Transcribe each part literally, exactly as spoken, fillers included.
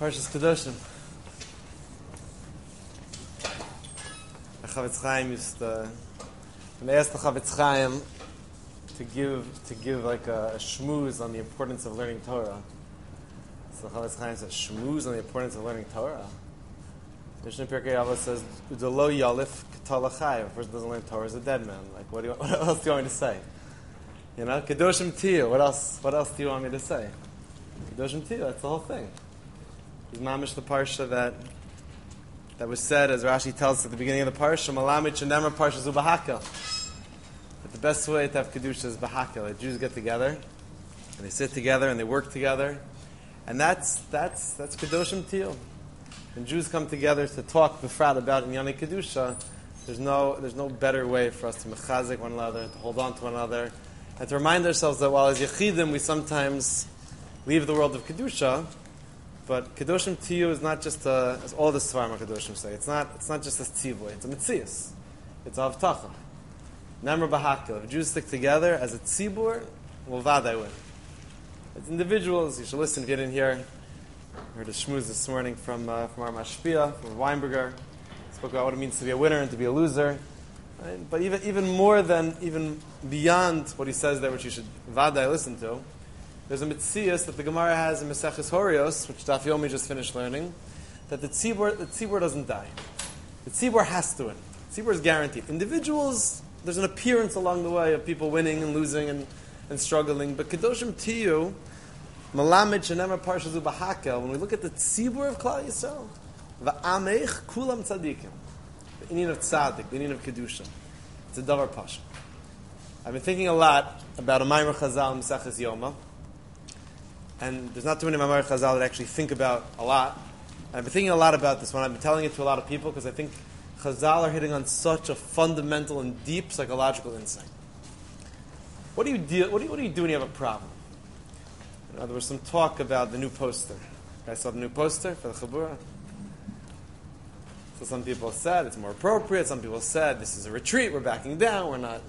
Parshas Kedoshim. The Chavetz Chaim used to, when they asked the Chavetz Chaim to give to give like a, a shmooze on the importance of learning Torah. So the Chavetz Chaim says, shmooze on the importance of learning Torah? Mishnah Pirkei Avos says, "Udalo yalif k'talachai." If a person doesn't learn Torah, is a dead man. Like, what do you, what else do you want me to say? You know, Kedoshim Tiyu. What else? What else do you want me to say? Kedoshim Tiyu. That's the whole thing. He's mamish the parsha that that was said, as Rashi tells us at the beginning of the parsha, Malamit Shendemar Parsha Zu Bahakel. That the best way to have kedusha is bahakel. The Jews get together and they sit together and they work together, and that's that's that's kedoshim tiyum. When Jews come together to talk befrat about Inyani kedusha, there's no there's no better way for us to mechazik one another, to hold on to one another, and to remind ourselves that while as yechidim we sometimes leave the world of kedusha. But Kedoshim Tiyu is not just a, as all the Svarim Kedoshim say, it's not it's not just a tzivoy, it's a mitzias. It's a havtacha. Nemra Bahakel. If Jews stick together as a tzibur, we'll vaday win. As individuals, you should listen if you didn't hear. I heard a shmooze this morning from uh, from our Mashpia, from Weinberger. Spoke about what it means to be a winner and to be a loser. Right? But even even more than, even beyond what he says there, which you should vaday listen to, there's a mitzias that the Gemara has in Maseches Horios, which Daf Yomi just finished learning, that the tzibur, the tzibur doesn't die. The tzibur has to win. The tzibur is guaranteed. Individuals, there's an appearance along the way of people winning and losing and, and struggling. But Kedoshim Tiyu, Malamid Shenemar Parsha Zu Bahakel, when we look at the tzibur of Klal Yisrael, Va'ameich Kulam Tzadikim, the inyan of Tzadik, the inyan of Kedusha. It's a davar pasha. I've been thinking a lot about a Maimer Chazal in Maseches Yoma. And there's not too many Mamar Chazal that actually think about a lot. And I've been thinking a lot about this one. I've been telling it to a lot of people because I think Chazal are hitting on such a fundamental and deep psychological insight. What do you deal? What do you, what do you do when you have a problem? You know, there was some talk about the new poster. I saw the new poster for the Chabura. So some people said it's more appropriate. Some people said this is a retreat. We're backing down. We're not.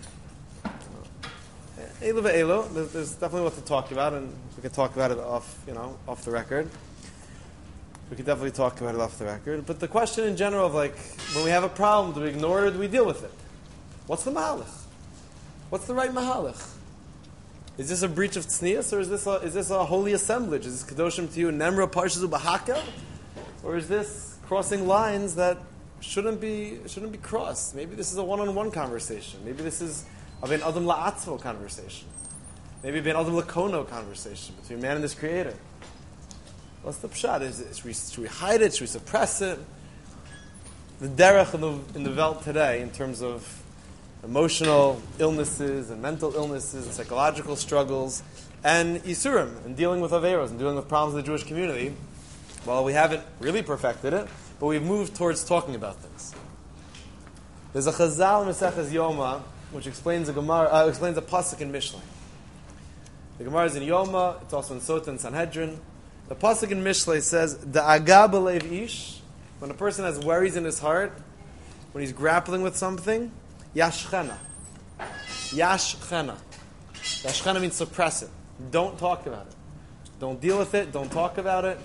Elu ve'elu, there's, there's definitely what to talk about, and we can talk about it off, you know, off the record. We can definitely talk about it off the record. But the question in general of like, when we have a problem, do we ignore it or do we deal with it? What's the mahalach? What's the right mahalach? Is this a breach of tznius, or is this a, is this a holy assemblage? Is this kedoshim tiyu nemra parsha zu bahakel, or is this crossing lines that shouldn't be shouldn't be crossed? Maybe this is a one-on-one conversation. Maybe this is of an Adam La'atzmo conversation. Maybe an Adam Lakono conversation between man and his creator. What's the pshat? Is it, should, we, should we hide it? Should we suppress it? The derech in the, in the Welt today, in terms of emotional illnesses and mental illnesses and psychological struggles and Yisurim, and dealing with Averos and dealing with problems in the Jewish community, well, we haven't really perfected it, but we've moved towards talking about things. There's a Chazal in Maseches Yoma which explains a Gemara, uh, explains a pasuk in Mishlei. The Gemara is in Yoma. It's also in Sota and Sanhedrin. The pasuk in Mishlei says, "Da'aga b'leiv ish." When a person has worries in his heart, when he's grappling with something, yashchena. Yashchena. Yashchena means suppress it. Don't talk about it. Don't deal with it. Don't talk about it.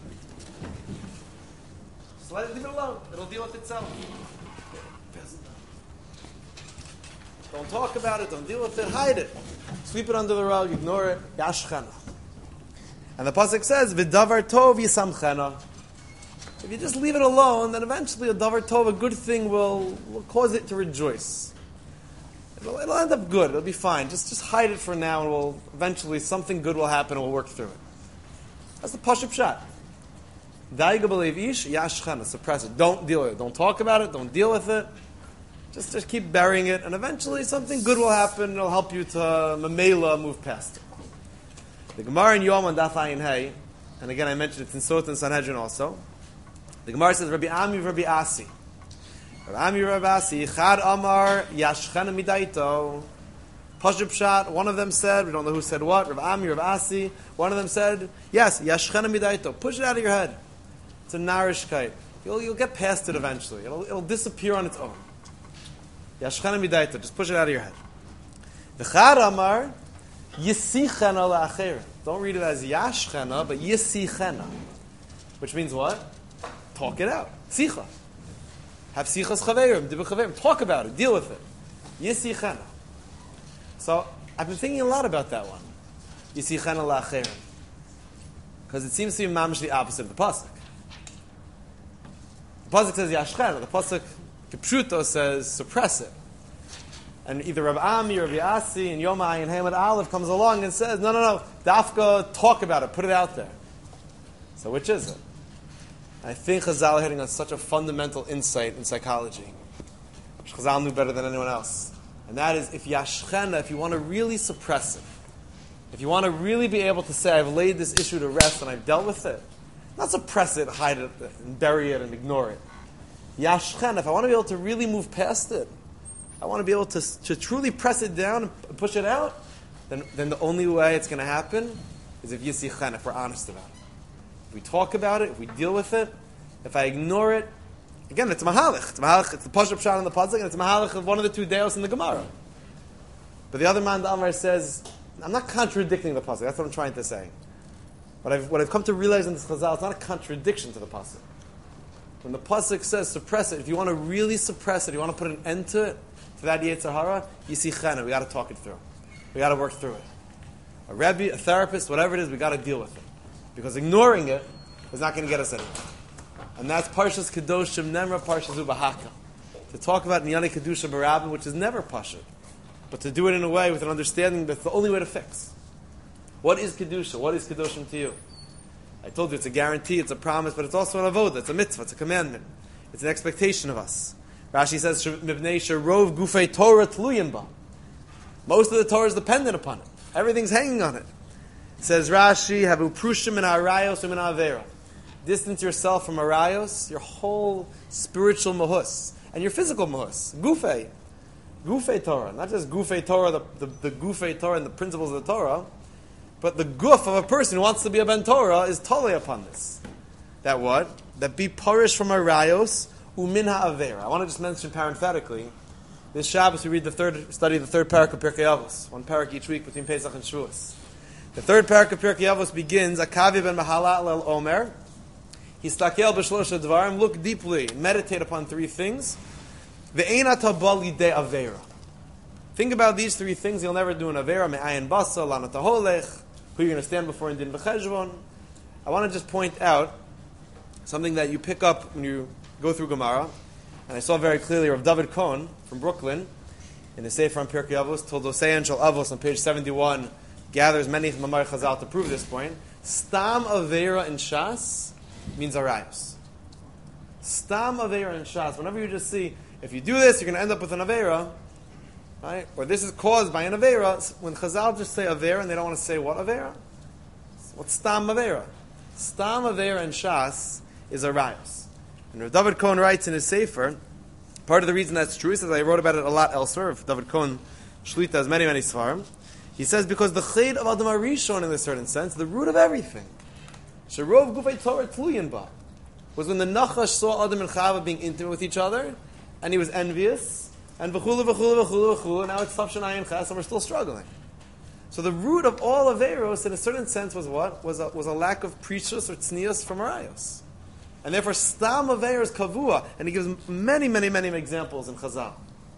Just let it, leave it alone. It'll deal with itself. Don't talk about it, don't deal with it, hide it. Sweep it under the rug, ignore it. Yashchena. And the pasuk says, V'davar tov yisamchena. If you just leave it alone, then eventually a davar tov, a good thing, will, will cause it to rejoice. It'll, it'll end up good, it'll be fine. Just just hide it for now, and we'll eventually something good will happen, and we'll work through it. That's the pashup shot. Daiga b'leiv ish, yashchena. Suppress it. Don't deal with it. Don't talk about it, don't deal with it. Just, just keep burying it, and eventually something good will happen. It'll help you to mamela move past it. The Gemara in Yom on Daf Ayin Hey, and again I mentioned it in Sot and Sanhedrin also. The Gemara says, Rabbi Ami, Rabbi Asi, Rabbi Ami, Rabbi Asi, Chad Amar Yashchena Midaito. Pashup Pshat. One of them said, we don't know who said what. Rabbi Ami, Rabbi Asi. One of them said, yes, Yashchena Midaito. Push it out of your head. It's a narishkeit. You'll you'll get past it eventually. It'll it'll disappear on its own. Yashchena midaita, just push it out of your head. V'chad amar yisichena la'acher. Don't read it as yashchena, but yisichena. which means what? Talk it out. Sicha. Have sichas chaverim, dibur chaverim. Talk about it. Deal with it. Yisichana. So I've been thinking a lot about that one. Yisichana la'acherim. Because it seems to be mamish the opposite of the pasuk. The pasuk says yashchana. The pasuk kipshuto says suppress it. And either Rav Ami or Rav Yasi and Yomai and Hamad Aleph comes along and says, no, no, no, dafka, talk about it, put it out there. So which is it? I think Chazal are hitting on such a fundamental insight in psychology, which Chazal knew better than anyone else. And that is, if yashchena, if you want to really suppress it, if you want to really be able to say, I've laid this issue to rest and I've dealt with it, not suppress it, hide it, and bury it and ignore it. Yashchena, if I want to be able to really move past it, I want to be able to, to truly press it down and push it out, then, then the only way it's going to happen is if yisichen, if we're honest about it. If we talk about it, if we deal with it, if I ignore it, again, it's mahalich. It's mahalich, it's the push-up shot on the pasuk, and it's mahalich of one of the two deos in the Gemara. But the other man, the Amar, says, I'm not contradicting the pasuk. That's what I'm trying to say. What I've, what I've come to realize in this chazal, it's not a contradiction to the pasuk. When the pasuk says suppress it, if you want to really suppress it, you want to put an end to it, for that Yetzer Hara, you see chena. We got to talk it through. We got to work through it. A rebbe, a therapist, whatever it is, we got to deal with it, because ignoring it is not going to get us anywhere. And that's Parshas Kedoshim Nemra Parshas Ubahaka, to talk about Niyani Kedusha Barabim, which is never Pashut, but to do it in a way with an understanding that's the only way to fix. What is Kedusha? What is Kedoshim to you? I told you it's a guarantee, it's a promise, but it's also an avodah, it's a mitzvah, it's a commandment, it's an expectation of us. Rashi says, "Mivnei sherov gufei Torah tluyin ba." Most of the Torah is dependent upon it. Everything's hanging on it. It says Rashi, "Havu prushim min arayos u'min avera." Distance yourself from arayos, your whole spiritual mahus, and your physical mahus. Gufei, gufei Torah, not just gufei Torah, the, the, the gufei Torah and the principles of the Torah, but the guf of a person who wants to be a ben Torah is totally upon this. That what? That be parish from arayos. Uminha Avera. I want to just mention parenthetically, this Shabbos we read the third, study the third parak of Pirkei Avos, one parak each week between Pesach and Shavuos. The third parak of Pirkei Avos begins, Akavi ben Mahala el Omer, Histakel b'shlosha dvarim, look deeply, meditate upon three things, Ve'ena tabali de Avera. Think about these three things, you'll never do an Avera, Me'ayin basa, lana taholech, who you're going to stand before in din v'cheshvon. I want to just point out something that you pick up when you go through Gemara, and I saw very clearly Rav David Cohen from Brooklyn in the Sefer on Pirkei Avos, Toldosein Shel Avos on page seventy-one, gathers many Mamar Chazal to prove this point. Stam Avera in Shas means Arayos. Stam Avera in Shas. Whenever you just see, if you do this, you're going to end up with an Avera, right? Or this is caused by an Avera. When Chazal just say Avera and they don't want to say what Avera? What's Stam Avera? Stam Avera in Shas is Arayos. And Rav David Cohen writes in his Sefer, part of the reason that's true, he says, I wrote about it a lot elsewhere, Rav David Cohen Shlita has many, many svarim. He says, because the chayd of Adam HaRishon, in a certain sense, the root of everything, Sherov Gufei Torah Tluyin Ba, was when the Nachash saw Adam and Chava being intimate with each other, and he was envious, and v'chulu, v'chulu, v'chulu, v'chulu, and now it's Tav Shanai and Ches, and we're still struggling. So the root of all Averos, in a certain sense, was what? Was a, was a lack of precious or tznius from Arayos. And therefore, Stam Aveira is Kavua. And he gives many, many, many examples in Chazal.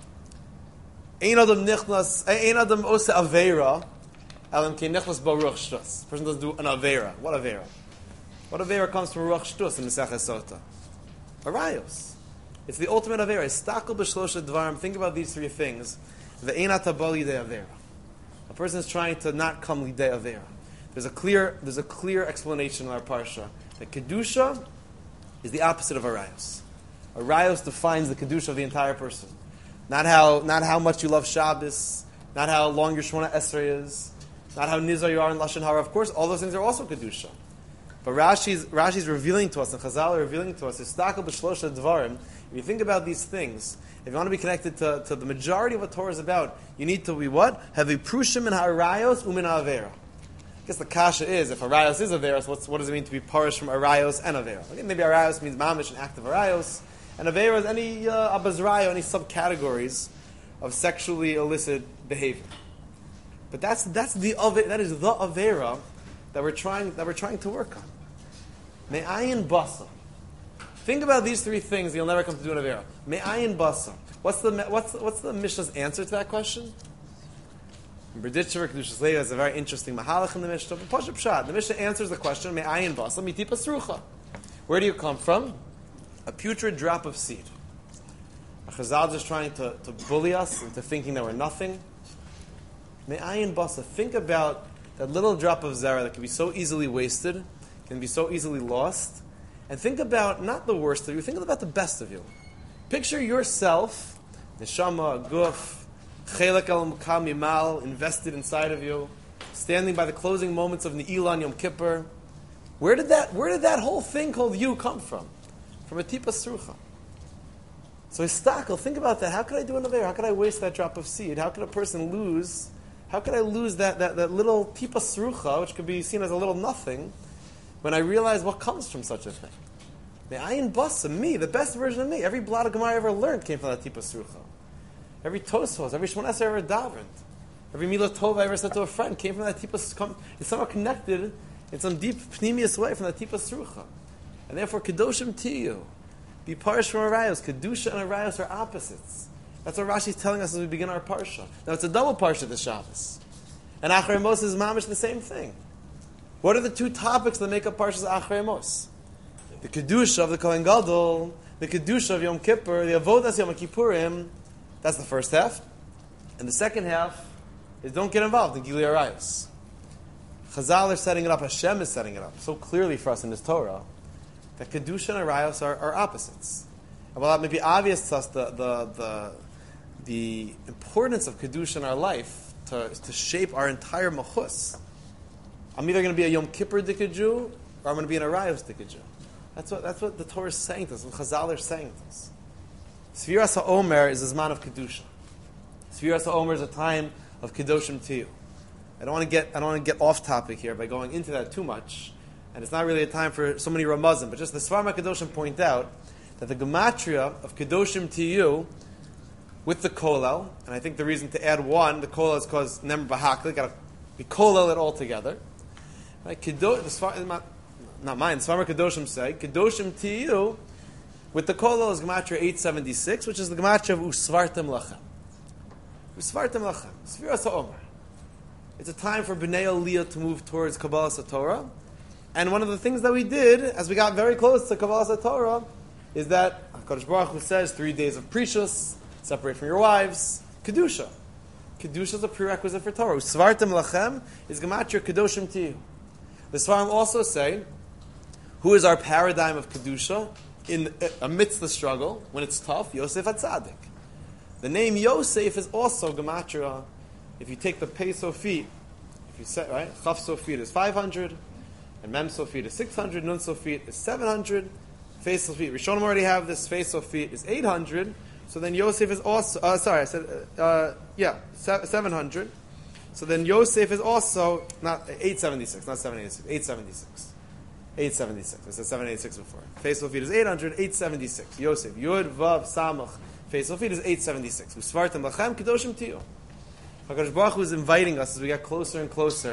Ein Adam Nichnas, Ein Adam Ose Aveira, Alam Ki Nichnas Baruch Shtus. Person doesn't do an Aveira. What Aveira? What Aveira comes from Ruach Shtus in Mesech Sota? Arayos. It's the ultimate Aveira. Istakel B'Shlosha Dvarim. Think about these three things. The Ein Atabali De Aveira. A person is trying to not come Lidei Aveira. There's a clear, there's a clear explanation in our parsha that Kedusha is the opposite of Arayos. Arayos defines the Kedusha of the entire person. Not how, not how much you love Shabbos, not how long your Shemona Esrei is, not how nizar you are in Lashon Hara. Of course, all those things are also Kedusha. But Rashi's, Rashi's revealing to us, and Chazal are revealing to us, Istakel b'shlosha dvarim. If you think about these things, if you want to be connected to, to the majority of what Torah is about, you need to be what? Have a prushim in ha'arayos u'min ha'avera. I guess the kasha is, if arayos is averos, what's, what does it mean to be parish from arayos and avera? Okay, maybe arayos means mamish, an act of arayos, and avera is any uh, abazrayo, any subcategories of sexually illicit behavior. But that's that's the ave- that is the avera that we're trying that we're trying to work on. Me'ayin basa. Think about these three things, you'll never come to do an avera. Me'ayin basa. What's the what's the, what's the Mishnah's answer to that question? Berditcher Kedushas Leah is a very interesting mahalach in the Mishnah. Pashup Pshat. The Mishnah answers the question: Me'ayin basa mitipa srucha. Where do you come from? A putrid drop of seed. A Chazal is trying to, to bully us into thinking that we're nothing. Me'ayin basa. Think about that little drop of zera that can be so easily wasted, can be so easily lost. And think about not the worst of you, think about the best of you. Picture yourself, neshama, guf, chelek al mukam yimal, invested inside of you, standing by the closing moments of Ne'ilah Yom Kippur. Where did that Where did that whole thing called you come from? From a tipa srucha. So histakel, think about that. How could I do another? How could I waste that drop of seed? How could a person lose? How could I lose that, that, that little tipa srucha, which could be seen as a little nothing, when I realize what comes from such a thing? The ayin basa, me, the best version of me. Every blot of Gemara I ever learned came from that tipa srucha. Every tosfos, every shmon esrei I ever davened, every milah tov I ever said to a friend came from that tipa srucha. It's somehow connected in some deep, pneumious way from that tipa srucha. And therefore, kedoshim tiyu, be parish from arayos. Kedusha and arayos are opposites. That's what Rashi is telling us as we begin our parsha. Now, it's a double parsha this Shabbos. And Achrei Mos is mamish the same thing. What are the two topics that make up Parshas Achrei Mos? The Kedusha of the Kohen Gadol, the Kedusha of Yom Kippur, the Avodas Yom Kippurim. That's the first half. And the second half is don't get involved in Gilui Arayos. Chazal are setting it up, Hashem is setting it up so clearly for us in this Torah that Kedusha and Arayos are, are opposites. And while that may be obvious to us, the, the, the, the importance of Kedusha in our life to, to shape our entire Machus, I'm either going to be a Yom Kippur Dika Jew or I'm going to be an Arayos Dika Jew. That's what, that's what the Torah is saying to us, what Chazal are saying to us. Sfiras HaOmer is a Zman of Kedusha. Sfiras HaOmer is a time of Kedoshim Tiyu. I don't want to get I don't want to get off topic here by going into that too much, and it's not really a time for so many Ramazim, but just the Svarim HaKadoshim point out that the Gematria of Kedoshim Tiyu with the Kolel, and I think the reason to add one, the Kolel is because Nemr Bahakli, got to be Kolel it all together. Right? Kedo, the Svar, not, not mine, Svarim HaKadoshim say, Kedoshim Tiyu with the Kolel is Gematria eight seventy-six, which is the Gematria of Usvartem Lachem. Usvartem Lachem. Sfiras HaOmer. It's a time for Bnei Aliyah to move towards Kabbalas HaTorah. And one of the things that we did, as we got very close to Kabbalas HaTorah, is that HaKadosh Baruch Hu says three days of Prishus, separate from your wives, Kedusha. Kedusha is a prerequisite for Torah. Svartim Lachem is Gematria Kedoshim Tiyu. The Svarim also say, who is our paradigm of Kedusha in amidst the struggle, when it's tough? Yosef HaTzadik. The name Yosef is also Gematria. If you take the Pei Sofit, if you say, right, Chaf Sofit is five hundred, and Mem Sofit is six hundred, Nun Sofit is seven hundred, Fei Sofit, Rishonim already have this, Fei Sofit is eight hundred, so then Yosef is also, uh, sorry, I said, uh, yeah, seven hundred, so then Yosef is also, not eight seventy-six, not seven eighty-six, eight seventy-six, eight seventy-six, I said seven eighty-six before, Fei Sofit is eight hundred, eight seventy-six, Yosef, Yud, Vav, Samach, Fei Sofit is eight seventy-six, Usvartem Lachem, Kedoshim Tiyu. HaKadosh Baruch Hu is inviting us as we get closer and closer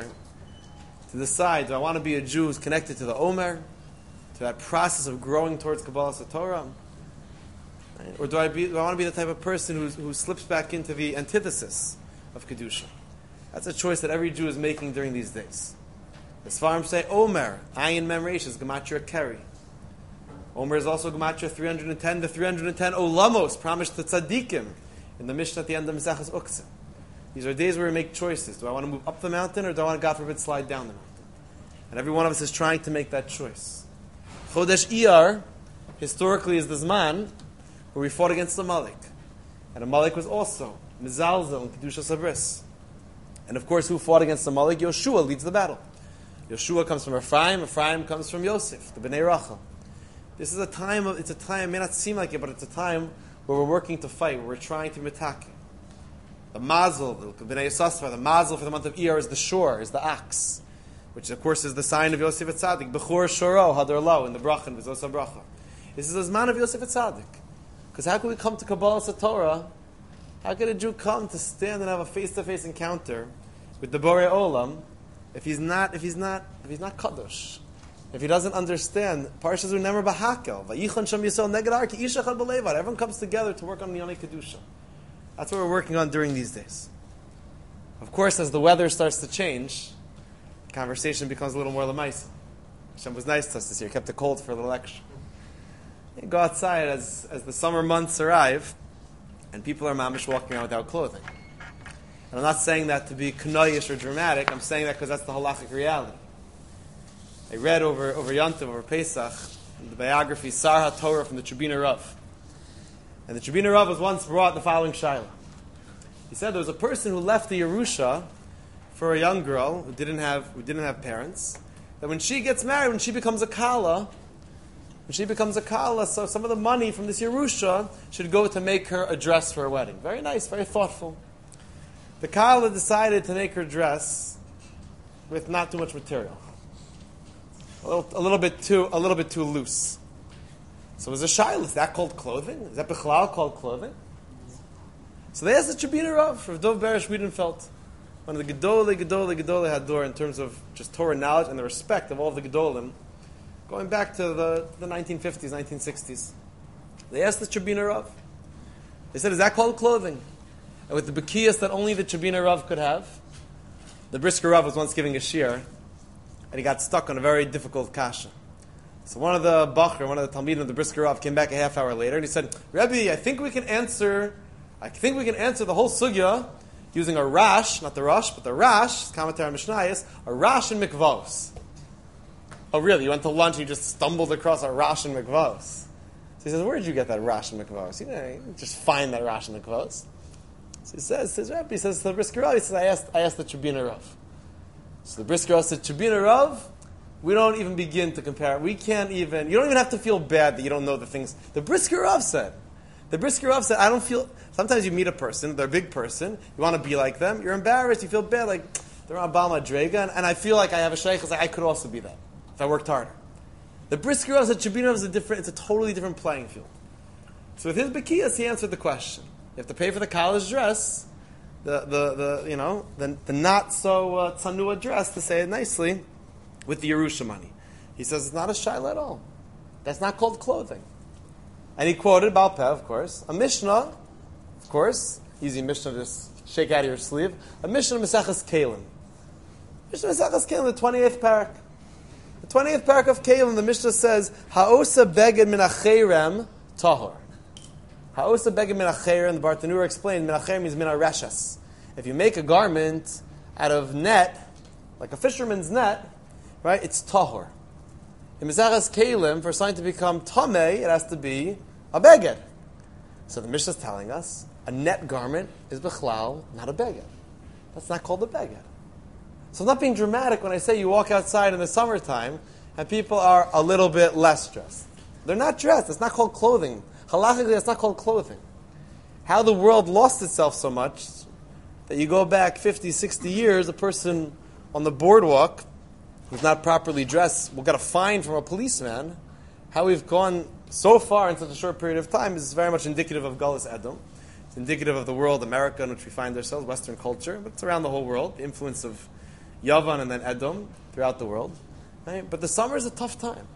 to decide, do I want to be a Jew who's connected to the Omer, to that process of growing towards Kabbalas HaTorah? Right? Or do I, be, do I want to be the type of person who's, who slips back into the antithesis of Kedusha? That's a choice that every Jew is making during these days. The Sfarim say, Omer, Ayin Mem Reish is Gematria Keri. Omer is also Gematria three hundred ten, the three hundred ten Olamos promised to Tzadikim in the Mishnah at the end of Mesechus Uktzah. These are days where we make choices. Do I want to move up the mountain or do I want to, God forbid, slide down the mountain? And every one of us is trying to make that choice. Chodesh Iyar, historically, is the Zman where we fought against the Amalek. And Amalek was also Mizalzel and Kedusha Sabris. And of course, who fought against the Amalek? Yoshua leads the battle. Yoshua comes from Ephraim, Ephraim comes from Yosef, the Bnei Rachel. This is a time, of, it's a time, it may not seem like it, but it's a time where we're working to fight, where we're trying to be attacking. The mazel, the Bnei Yisasra, the mazel for the month of Iyar is the shore, is the axe, which of course is the sign of Yosef Atzadik. Bechor Shoro Hadar Lo in the bracha, in V'zos HaBracha. This is the zman of Yosef Atzadik. Because how can we come to Kabbalas HaTorah? How can a Jew come to stand and have a face-to-face encounter with the Borei Olam if he's not, if he's not, if he's not kadosh, if he doesn't understand, Parshas are never Bahakel. Vayichon Shem Yisrael Neged Har Ki Ish Echad B'Levad. Everyone comes together to work on the Yonei Kedusha. That's what we're working on during these days. Of course, as the weather starts to change, the conversation becomes a little more lemaisa. Hashem was nice to us this year. Kept it cold for a little extra. You go outside as, as the summer months arrive, and people are mamish walking around without clothing. And I'm not saying that to be kanoyish or dramatic. I'm saying that because that's the halachic reality. I read over over Yontiv, over Pesach, the biography Sar HaTorah from the Tribuna Rav. And the Tribuna Rav was once brought the following shaila. He said there was a person who left the Yerusha for a young girl who didn't have who didn't have parents. That when she gets married, when she becomes a kala, when she becomes a kala, so some of the money from this Yerusha should go to make her a dress for her wedding. Very nice, very thoughtful. The kala decided to make her dress with not too much material, a little, a little bit too, a little bit too loose. So was a shaila. Is that called clothing? Is that bichlal called clothing? So they asked the Tribuna Rav, Rav Dov Berish Wiedenfeld, one of the Gedolei, Gedolei, Gedolei Hador in terms of just Torah knowledge and the respect of all of the Gedolim, going back to the, the nineteen fifties, nineteen sixties. They asked the Tribuna Rav. They said, is that called clothing? And with the Bekiyas that only the Tribuna Rav could have, the Brisker Rav was once giving a shir, and he got stuck on a very difficult kasha. So one of the Bachar, one of the Talmidim of the Brisker Rav came back a half hour later, and he said, Rebbe, I think we can answer I think we can answer the whole sugya using a rash, not the rush, but the rash, commentary on Mishnayos, a rash in mikvos. Oh really, you went to lunch and you just stumbled across a rash in mikvos. So he says, where did you get that rash in mikvos? You know, you just find that rash in mikvos. So he says, says Rebbe, he says to the Brisker Rav, he says, I asked, I asked the Tribuna Rav. So the Brisker Rav said, Tribuna Rav, we don't even begin to compare. We can't even, you don't even have to feel bad that you don't know the things. The Brisker Rav said, the Brisker Rav said, I don't feel, sometimes you meet a person, they're a big person, you want to be like them, you're embarrassed, you feel bad, like, they're on Baal Madrega, and, and I feel like I have a shaykh, like, I could also be that, if I worked harder. The Brisker Rav said, Tribuna Rav is a different, it's a totally different playing field. So with his Bekiyas, he answered the question. You have to pay for the college dress, the, the, the you know, the, the not so uh, tzanua dress, to say it nicely, with the Yerusha money. He says, it's not a shaila at all. That's not called clothing. And he quoted Baal Peh, of course, a Mishnah, of course, easy Mishnah to just shake out of your sleeve, a Mishnah Maseches Kelim. Mishnah Maseches Kelim, the twenty-eighth parak. The twenty-eighth parak of Kelim, the Mishnah says, Ha'osa beged min acherem tahor. Ha'osa beged min acherem, the Bartanura explained, min acherem means min areshas. If you make a garment out of net, like a fisherman's net, right, it's tahor. In Maseches Kelim, for something to become tamei, it has to be a beged. So the Mishnah is telling us a net garment is bichlal, not a beged. That's not called a beged. So I'm not being dramatic when I say you walk outside in the summertime and people are a little bit less dressed. They're not dressed. It's not called clothing. Halachically, it's not called clothing. How the world lost itself so much that you go back fifty, sixty years, a person on the boardwalk who's not properly dressed will get a fine from a policeman. How we've gone so far in such a short period of time is very much indicative of Galus Edom. It's indicative of the world, America, in which we find ourselves, Western culture, but it's around the whole world, the influence of Yavan and then Edom throughout the world. Right? But the summer is a tough time.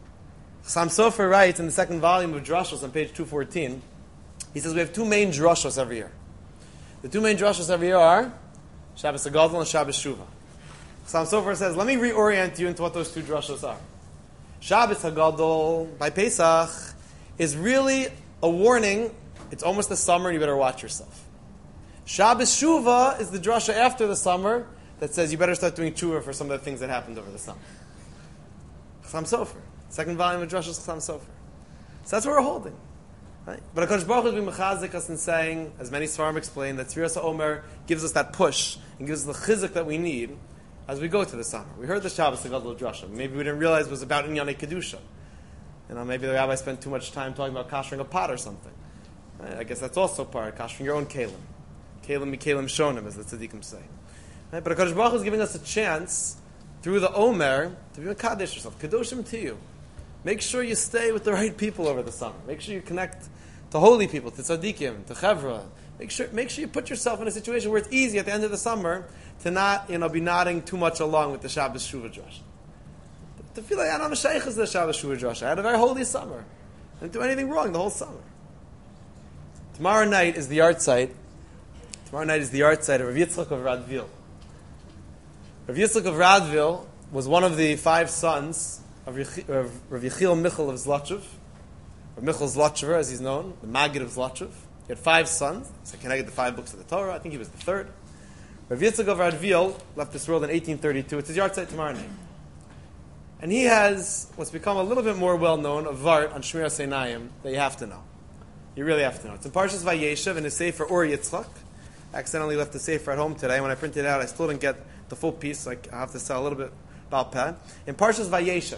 Sam Sofer writes in the second volume of Drashos on page two fourteen, he says we have two main drashos every year. The two main drashos every year are Shabbos HaGadol and Shabbos Shuvah. Sam Sofer says, let me reorient you into what those two drashos are. Shabbos HaGadol, by Pesach, is really a warning. It's almost the summer, and you better watch yourself. Shabbos Shuvah is the drasha after the summer that says you better start doing tshuva for some of the things that happened over the summer. Sam Sofer. Second volume of drashos Sam Sofer. So that's what we're holding. Right? But HaKadosh Baruch Hu is being mechazik us in saying, as many Svarim explain, that Tzviras HaOmer gives us that push and gives us the chizuk that we need as we go to the summer. We heard the Shabbos HaGadol drasha. Maybe we didn't realize it was about Inyanei Kedusha. You know, maybe the rabbi spent too much time talking about kashering a pot or something. Right? I guess that's also part of kashering your own kelim. Kelim mikelim shonim, as the tzaddikim say. Right? But HaKadosh Baruch Hu is giving us a chance through the Omer to be mekadesh yourself, kedoshim to you. Make sure you stay with the right people over the summer. Make sure you connect to holy people, to tzaddikim, to chevra. Make sure, make sure you put yourself in a situation where it's easy at the end of the summer to not, you know, be nodding too much along with the Shabbos Shuvah drush. to feel like, I don't know, Shaykh is the Shabbos Shua Josh. I had a very holy summer. I didn't do anything wrong the whole summer. Tomorrow night is the art site. Tomorrow night is the art site of Rav Yitzchak of Radvil. Rav Yitzchak of Radvil was one of the five sons of Rav Yechiel Michal of Zlotchev. Rav Michal Zlotchever, as he's known, the Maggid of Zlotchev. He had five sons. So can I get the five books of the Torah? I think he was the third. Rav Yitzchak of Radvil left this world in eighteen thirty-two. It's his yard site tomorrow night. And he has what's become a little bit more well-known, a vart on Shmiras Einayim that you have to know. You really have to know. It's in Parshas Vayeshev in the Sefer Or Yitzchak. I accidentally left the Sefer at home today. When I printed it out, I still didn't get the full piece, so I have to sell a little bit about pad. In Parshas Vayeshev.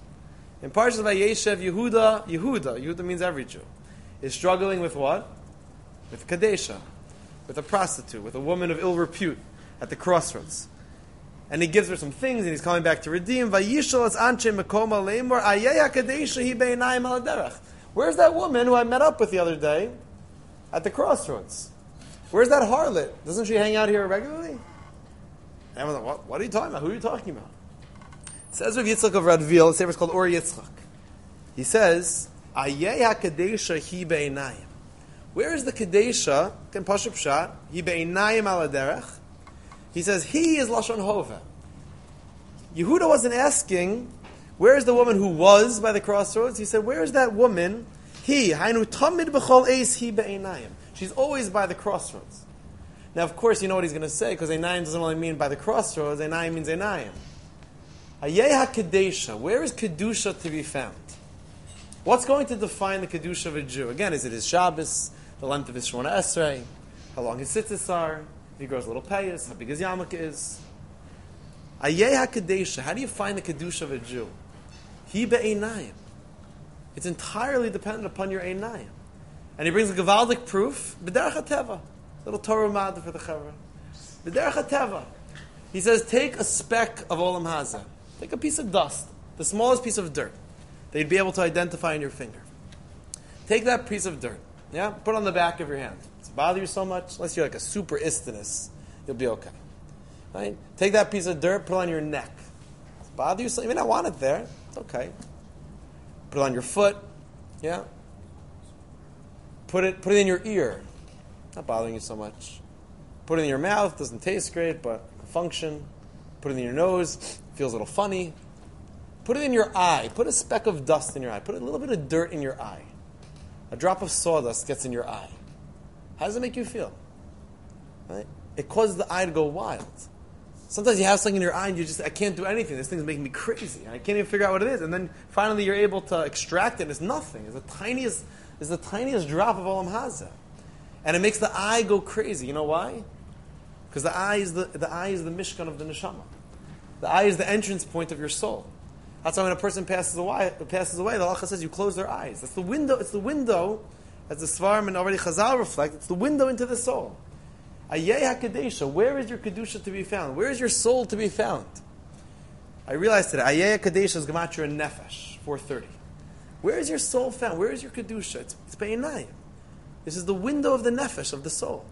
In Parshas Vayeshev, Yehuda, Yehuda, Yehuda means every Jew, is struggling with what? With Kadesha, with a prostitute, with a woman of ill repute at the crossroads. And he gives her some things, and he's coming back to redeem. Vayishal es anshe mekoma leimor ayeya kadesha hi beinayim al derech. Where's that woman who I met up with the other day at the crossroads? Where's that harlot? Doesn't she hang out here regularly? And everyone's like, what, what are you talking about? Who are you talking about? It says Rav Yitzchak of Radvil, the sefer is called Or Yitzchak. He says, ayeya kadesha hi beinayim. Where is the kadesha? Can Pashup Pshat? Hi beinayim al derech. He says, he is Lashon Hova. Yehuda wasn't asking, where is the woman who was by the crossroads? He said, where is that woman? He, Hainu Tamid B'chol Eis Hi Be'einayim. She's always by the crossroads. Now, of course, you know what he's going to say, because Einayim doesn't only mean by the crossroads, Einayim means Einayim. Hayei HaKadesha, where is Kedusha to be found? What's going to define the Kedusha of a Jew? Again, is it his Shabbos, the length of his Shemona Esrei, how long his tzitzis are, if he grows a little payas, how big his yarmulke is? Ayeh HaKadesha, how do you find the Kedusha of a Jew? Hi be'einayim. It's entirely dependent upon your einayim. And he brings a gavaldic proof, b'derech HaTeva, little Torah mad for the Chavra. B'derech HaTeva. He says, take a speck of Olam Hazeh, take a piece of dust, the smallest piece of dirt that you'd be able to identify in your finger. Take that piece of dirt, yeah, put it on the back of your hand. Does it bother you so much? Unless you're like a super istinus, you'll be okay. Right? Take that piece of dirt, put it on your neck. Does it bother you so? You may not want it there. It's okay. Put it on your foot. Yeah. Put it put it in your ear. Not bothering you so much. Put it in your mouth. Doesn't taste great, but function. Put it in your nose. Feels a little funny. Put it in your eye. Put a speck of dust in your eye. Put a little bit of dirt in your eye. A drop of sawdust gets in your eye. How does it make you feel? Right? It causes the eye to go wild. Sometimes you have something in your eye and you just, I can't do anything. This thing's making me crazy. I can't even figure out what it is. And then finally you're able to extract it and it's nothing. It's the tiniest, it's the tiniest drop of Olam Hazeh. And it makes the eye go crazy. You know why? Because the eye is the, the eye is the mishkan of the neshama. The eye is the entrance point of your soul. That's why when a person passes away, passes away, the halacha says you close their eyes. That's the window, it's the window, as the Svarim and already Chazal reflect, it's the window into the soul. Ayeh HaKadesha, where is your Kedusha to be found? Where is your soul to be found? I realized today, Ayeh HaKadesha is Gematria Nefesh, four thirty. Where is your soul found? Where is your Kedusha? It's, it's Be'einayim. This is the window of the Nefesh, of the soul.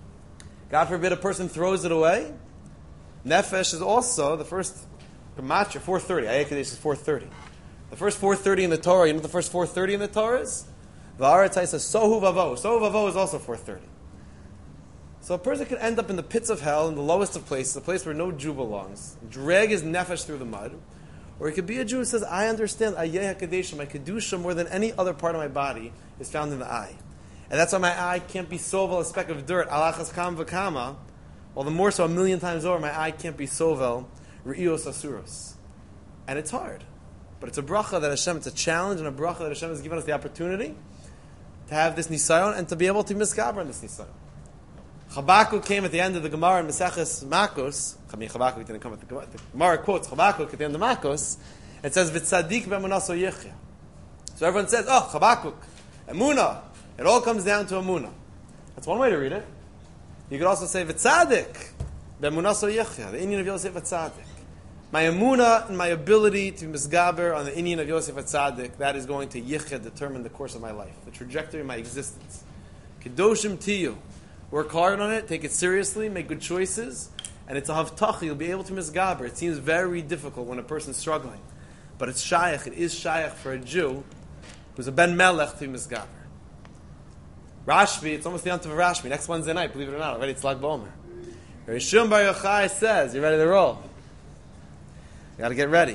God forbid a person throws it away. Nefesh is also the first Gematria, four thirty. Ayeh HaKadesha is four thirty. The first four thirty in the Torah, you know what the first four thirty in the Torah is? V'aretzai says Sohu Vavo. Sohu Vavo is also four thirty. So a person could end up in the pits of hell, in the lowest of places, a place where no Jew belongs, drag his nefesh through the mud, or he could be a Jew who says, I understand Ayeh HaKadesha, my Kedusha, more than any other part of my body, is found in the eye. And that's why my eye can't be sovel, a speck of dirt, alachas kam v'kama, well, the more so a million times over, my eye can't be sovel, re'ios asuros. And it's hard. But it's a bracha that Hashem, it's a challenge and a bracha that Hashem has given us the opportunity to have this nisayon and to be able to misgaber on this nisayon. Chabakuk came at the end of the Gemara in Maseches Makos. I mean, Chabakuk didn't come at the Gemara. The Gemara quotes Chabakuk at the end of Makos. It says, "V'tzadik be'emunaso yichya." So everyone says, "Oh, Chabakuk, Emunah." It all comes down to Emunah. That's one way to read it. You could also say, "V'tzadik be'emunaso yichya." The Indian of Yosef V'tzadik. My Emunah and my ability to misgaber on the Indian of Yosef V'tzadik, that is going to yichya determine the course of my life, the trajectory of my existence. Kedoshim tiyu. Work hard on it, take it seriously, make good choices, and it's a havtach, you'll be able to misgaber. It seems very difficult when a person's struggling. But it's shaykh, it is shaykh for a Jew who's a ben melech to be misgaber. Rashbi, it's almost the end of Rashbi. Next Wednesday night, believe it or not, already it's Lag B'Omer. Rishon Bar Yochai says, you ready to roll? You got to get ready.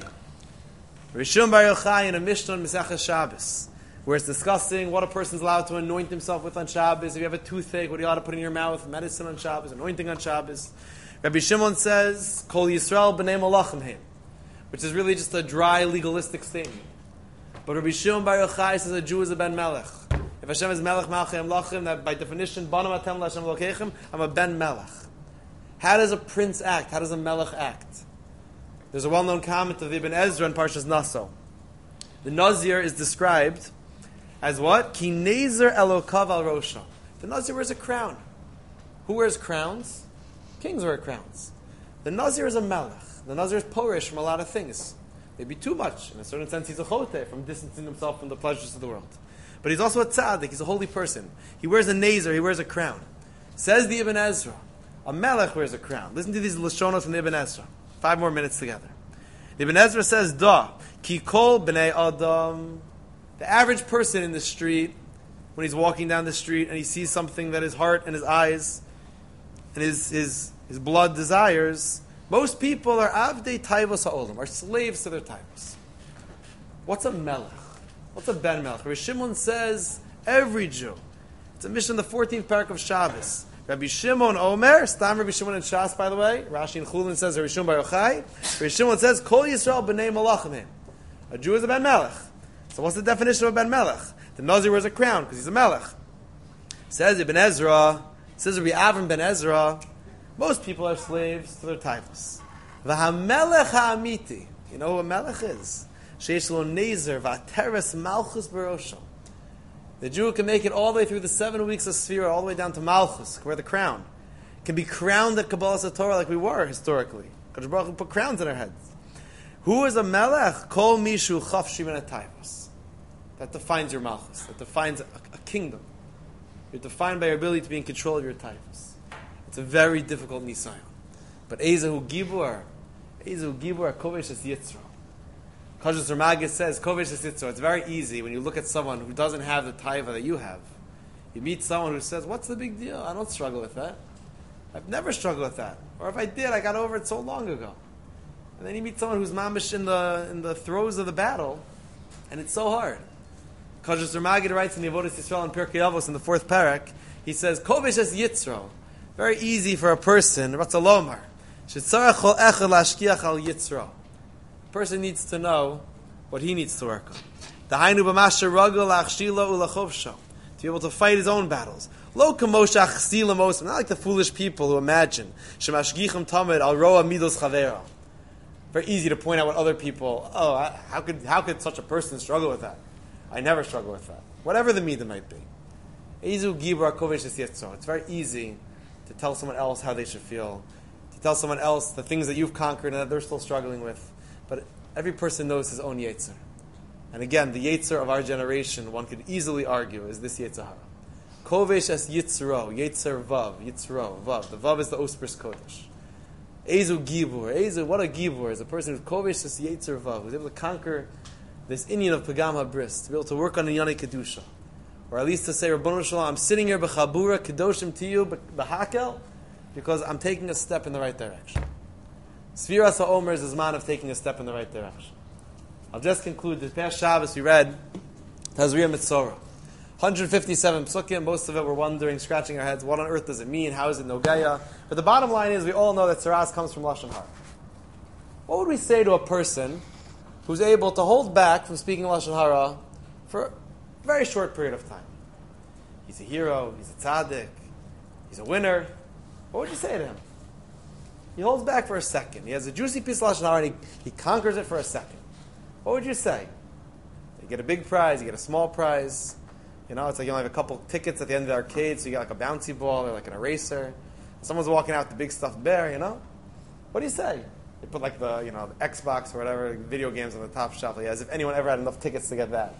Rishon Bar Yochai in a Mishnah on Mesechus Shabbos, where it's discussing what a person's allowed to anoint himself with on Shabbos. If you have a toothache, what do you allowed to put in your mouth? Medicine on Shabbos, anointing on Shabbos. Rabbi Shimon says, Kol Yisrael b'nei malachim heim, which is really just a dry legalistic statement. But Rabbi Shimon Bar Yochai says a Jew is a ben melech. If Hashem is melech malchei amlachim, that by definition, banam atem l'Hashem lokechem, I'm a ben melech. How does a prince act? How does a melech act? There's a well-known comment of Ibn Ezra in Parshas Naso. The Nazir is described as what? Ki nezer elokav al rosha. The Nazir wears a crown. Who wears crowns? Kings wear crowns. The Nazir is a melech. The Nazir is porish from a lot of things. Maybe too much. In a certain sense, he's a chote from distancing himself from the pleasures of the world. But he's also a tzaddik. He's a holy person. He wears a nazer. He wears a crown. Says the Ibn Ezra, a melech wears a crown. Listen to these lashonos from the Ibn Ezra. Five more minutes together. The Ibn Ezra says, Da, ki kol b'nei adam. The average person in the street, when he's walking down the street and he sees something that his heart and his eyes and his his, his blood desires, most people are avdei taivos ha'olam, are slaves to their taivos. What's a melech? What's a ben melech? Rabbi Shimon says, every Jew. It's a mission in the fourteenth parak of Shabbos. Rabbi Shimon Omer, Stam Rabbi Shimon and Shas, by the way. Rashi and Chulin says, Rabbi Shimon Bar Yochai. Rabbi Shimon says, Kol Yisrael b'nei malachim. A Jew is a ben melech. So what's the definition of a ben melech? The Nazir wears a crown because he's a melech. Says Ibn Ezra, says Rabbi Avram ben Ezra, most people are slaves to their taivos. V'hamelech ha'amiti. You know who a melech is? Sheish lo nezer v'ateres malchus barosho. The Jew can make it all the way through the seven weeks of Sfira, all the way down to Malchus, wear the crown. Can be crowned at Kabbalah Satorah like we were historically. Kadosh Baruch Hu put crowns on our heads. Who is a melech? Kol mishu chafshi min ha'taivos. That defines your Malchus. That defines a, a kingdom. You're defined by your ability to be in control of your taivos. It's a very difficult nisayon. But Ezehu Gibor, Ezehu Gibor kovesh es yitzro. Kajus Ramagis says, Kovesh es yitzro. It's very easy when you look at someone who doesn't have the taiva that you have. You meet someone who says, what's the big deal? I don't struggle with that. I've never struggled with that. Or if I did, I got over it so long ago. And then you meet someone who's mamish in the in the throes of the battle, and it's so hard. Kajus Ramagid writes in the Avodas Yisrael in Pirkei Avos in the fourth parak, he says, Kovesh es yitzro. Very easy for a person, Ratzalomar. Shetzarech kol echad lashkiach al yitzro. Person needs to know what he needs to work on. Dahainu b'masher ragel lachshila ulachovsho, to be able to fight his own battles. Lo kamoshach stila mosam, not like the foolish people who imagine shemashgichim tamid al roa midos chavera. Very easy to point out what other people. Oh, how could how could such a person struggle with that? I never struggle with that. Whatever the midah might be. Ezu gibra kovesh es yitzro. It's very easy to tell someone else how they should feel, to tell someone else the things that you've conquered and that they're still struggling with. But every person knows his own Yetzer. And again, the Yetzer of our generation, one could easily argue, is this Yetzer Hara. Kovesh es Yitzro, Yetzer Vav, Yitzro, Vav. The Vav is the Ospris Kodesh. Ezu Gibur, Ezu, what a Gibur is a person who's Kovesh es Yetzer Vav, who's able to conquer this Inyan of Pagam HaBris, to be able to work on Inyane Kedusha. Or at least to say, Rabbanu Shalom, I'm sitting here b'chabura, Kedoshim to you, b'hakel, because I'm taking a step in the right direction. Sfiras HaOmer is a man of taking a step in the right direction. I'll just conclude. This past Shabbos we read Tazria Mitzorah. one hundred fifty-seven psukim, most of it we're wondering, scratching our heads, what on earth does it mean? How is it Nogaya? But the bottom line is we all know that Tzaras comes from Lashon Hara. What would we say to a person who's able to hold back from speaking Lashon Hara for a very short period of time? He's a hero, he's a tzaddik, he's a winner. What would you say to him? He holds back for a second. He has a juicy piece of Lashon Hara and he, he conquers it for a second. What would you say? You get a big prize, you get a small prize. You know, it's like you only have a couple tickets at the end of the arcade, so you get like a bouncy ball or like an eraser. Someone's walking out with the big stuffed bear, you know? What do you say? You put like the, you know, the Xbox or whatever, video games on the top shelf, like, as if anyone ever had enough tickets to get that.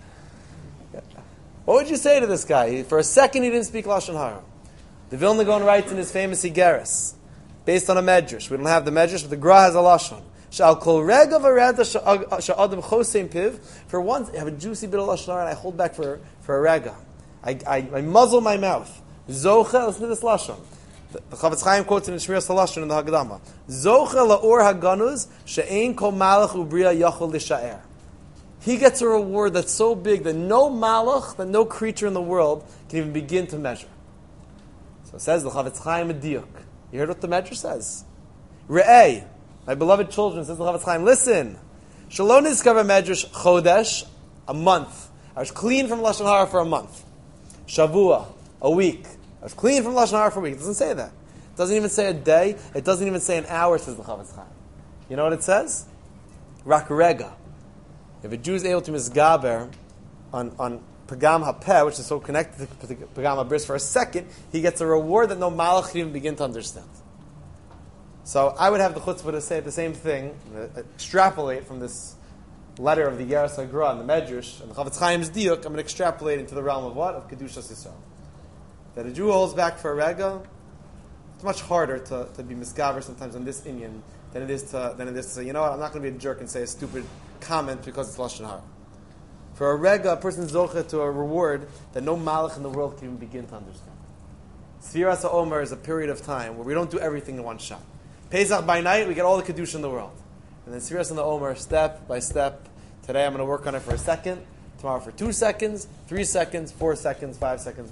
What would you say to this guy? For a second he didn't speak Lashon Hara. The Vilna Gaon writes in his famous Igeris, based on a medrash. We don't have the medrash, but the Gra has a lashon. Shal kol rega v'reda sha'adam chosein piv. For once, I have a juicy bit of lashon hara and I hold back for, for a rega. I, I, I muzzle my mouth. Zocha, listen to this lashon. The, the Chavetz Chaim quotes it in Shmiras HaLashon in the Hagdama. Zocha la'or haganuz she'ein kol malach ubriya yachol l'sha'er. He gets a reward that's so big that no malach, that no creature in the world can even begin to measure. So it says the Chavetz Chaim Mediyuk. You heard what the Medrash says? Re'eh, my beloved children, says the Chavetz Chaim, listen. Shalom nizkar Medrash chodesh, a month. I was clean from lashon hara for a month. Shavua, a week. I was clean from lashon hara for a week. It doesn't say that. It doesn't even say a day. It doesn't even say an hour, says the Chavetz Chaim. You know what it says? Rak rega. If a Jew is able to misgaber on, on Pagam HaPeh, which is so connected to Pagam HaBris for a second, he gets a reward that no malach can even begin to understand. So I would have the chutzpah to say the same thing, uh, extrapolate from this letter of the Yeras HaGra and the Medrash, and the Chavetz Chaim's Diuk, I'm going to extrapolate into the realm of what? Of Kedushas Yisrael. That a Jew holds back for a rega, it's much harder to, to be misgaber sometimes on this inyan than it is to, than it is to say, you know what, I'm not going to be a jerk and say a stupid comment because it's lashon hara. For a rega, a person is zocheh to a reward that no malach in the world can even begin to understand. Sfiras HaOmer is a period of time where we don't do everything in one shot. Pesach by night, we get all the kedusha in the world. And then Sfiras and the Omer, step by step. Today I'm going to work on it for a second. Tomorrow for two seconds, three seconds, four seconds, five seconds.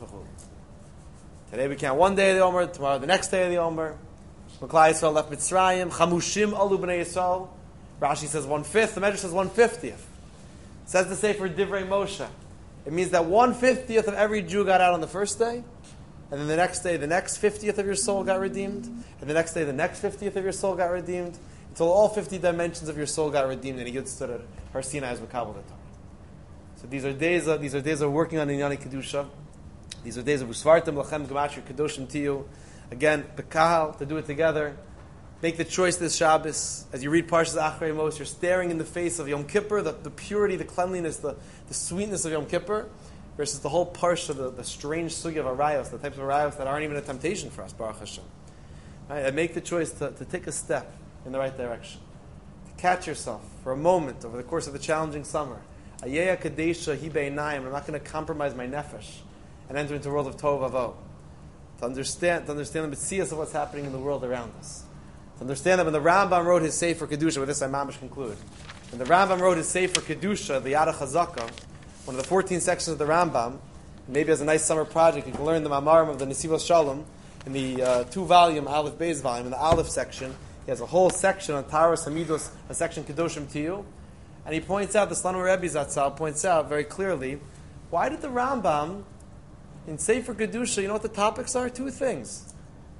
Today we count one day of the Omer. Tomorrow the next day of the Omer. Klal Yisrael left Mitzrayim. Chamushim alu b'nei Yisrael. Rashi says one fifth. The Medrash says one fiftieth. Says the Sefer Divrei Moshe. It means that one fiftieth of every Jew got out on the first day, and then the next day, the next fiftieth of your soul got redeemed, and the next day, the next fiftieth of your soul got redeemed, until all fifty dimensions of your soul got redeemed, and he Yud stood at Har Sinai as Makabel the Torah. So these are days of these are days of working on the Inyani Kedusha. These are days of Usvartim Lachem Gematria Kedoshim Tiyu. Again, Bekahal, to do it together. Make the choice this Shabbos. As you read Parshas Achrei Mos, you're staring in the face of Yom Kippur, the, the purity, the cleanliness, the, the sweetness of Yom Kippur, versus the whole Parsha, the, the strange sugi of arayos, the types of arayos that aren't even a temptation for us, Baruch Hashem. Right? And make the choice to, to take a step in the right direction. To catch yourself for a moment over the course of the challenging summer. Ayeya Kadesha Hi Beinayim, I'm not going to compromise my nefesh and enter into a world of Tov Avo. To understand, to understand the mitzias of what's happening in the world around us. To understand that when the Rambam wrote his Sefer Kedusha, with this I mamish conclude, when the Rambam wrote his Sefer Kedusha, the Yad HaChazaka, one of the fourteen sections of the Rambam, maybe as a nice summer project, you can learn the Mamarim of the Nesivos Shalom in the uh, two-volume Aleph Beis volume, in the Aleph section. He has a whole section on Taras Hamidos, a section Kedoshim Tiyu, and he points out, the Slanu Rebbe Zatzal points out very clearly, why did the Rambam, in Sefer Kedusha, you know what the topics are? Two things.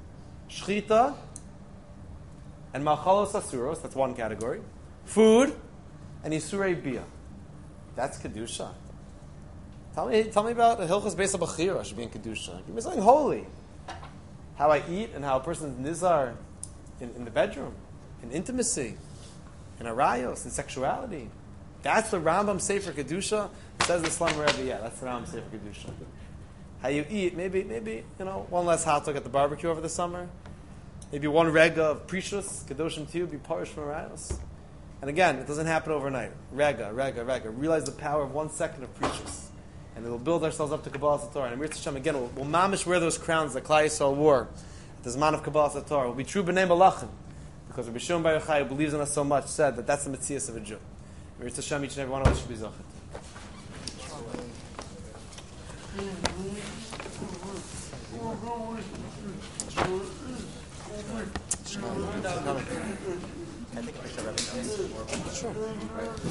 Shchita and Malchalos Asuros, that's one category. Food and Yisurei Bia. That's Kedusha. Tell me, tell me about the Hilchos Beis HaBachira should be in Kedusha. Give me something holy. How I eat and how a person's nizar in, in the bedroom, in intimacy, in arayos, in sexuality. That's the Rambam Sefer Kedusha. Says the Slum Rebbe, yeah, that's the Rambam Sefer Kedusha. How you eat, maybe, maybe, you know, one less hot dog at the barbecue over the summer. Maybe one rega of precious, Kedoshim Tiyu, be parish from arayos. And again, it doesn't happen overnight. Rega, rega, rega. Realize the power of one second of precious. And we'll build ourselves up to Kabbalah Satorah. And Amir Hashem, again, we'll, we'll mamish wear those crowns that Klal Yisrael wore at the Zman of Kabbalah Satorah. We'll be true b'nei malachim. Because Rabbi Shimon Bar Yochai, who believes in us so much, said that that's the mitzias of a Jew. Amir Hashem, each and every one of us should be zachet. I think I should have Sure.